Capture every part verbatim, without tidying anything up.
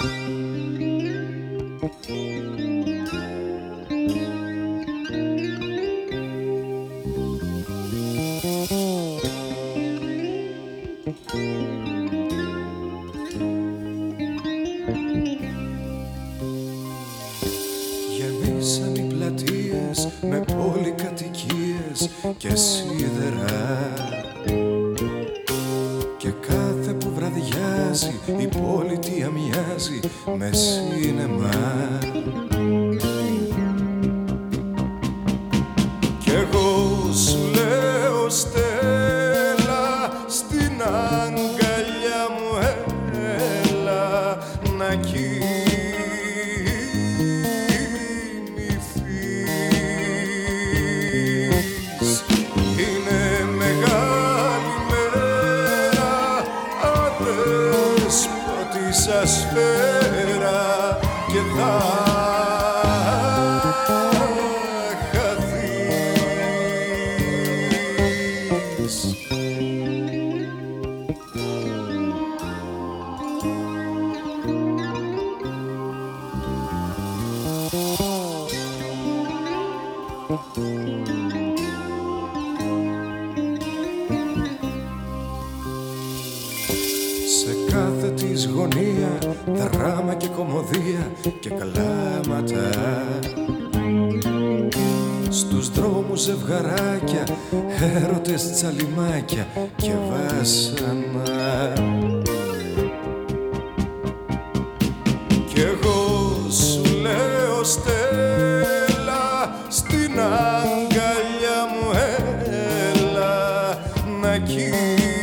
Γεμίσαν οι πλατείες με πολυκατοικίες και σίδερα, και κάθε που βραδιάζει η πολιτεία μοιάζει με σίνεμα. Κι εγώ σου λέω Στέλλα, στην αγκαλιά μου έλα να κοιμηθείς. Είναι μεγάλη μέρα, αδέσποτησα σφαίρα, και θα χαθείς. Σε κάθε της γωνία δράμα και κωμωδία και κλάματα, στους δρόμους ζευγαράκια, έρωτες τσαλιμάκια και βάσανα. Κι εγώ σου λέω Στέλλα, στην αγκαλιά μου έλα να κοιμηθείς.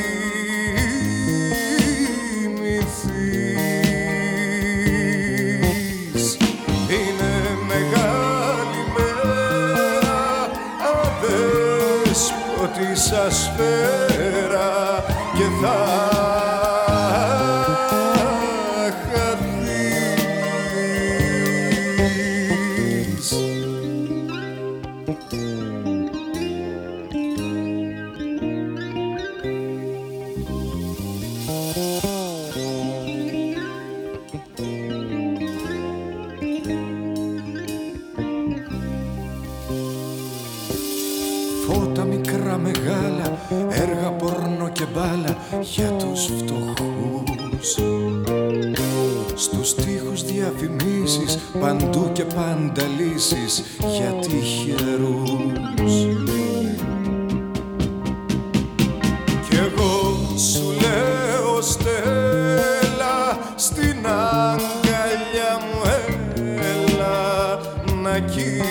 Είναι μεγάλη μέρα, αδέσποτησα σφαίρα, και θα χαθείς. Φώτα μικρά μεγάλα, έργα πορνό και μπάλα για τους φτωχούς. Στους τοίχους διαφημίσεις, παντού και πάντα λύσεις για τυχερούς. Κι εγώ σου λέω Στέλλα, στην αγκαλιά μου έλα να κοιμηθείς.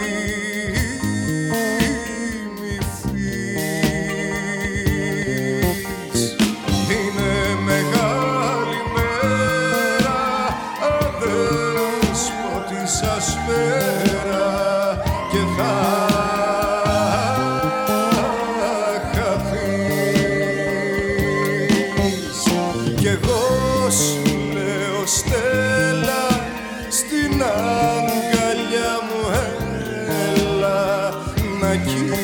Είναι μεγάλη μέρα, αδέσποτησα σφαίρα, και θα χαθείς. Κι εγώ σου λέω Στέλλα, στην αγκαλιά μου έλα να κοιμηθείς.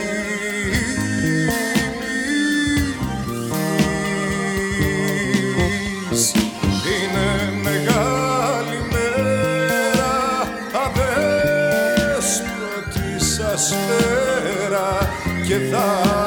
Είναι μεγάλη μέρα, αδέσποτησα σφαίρα, και θα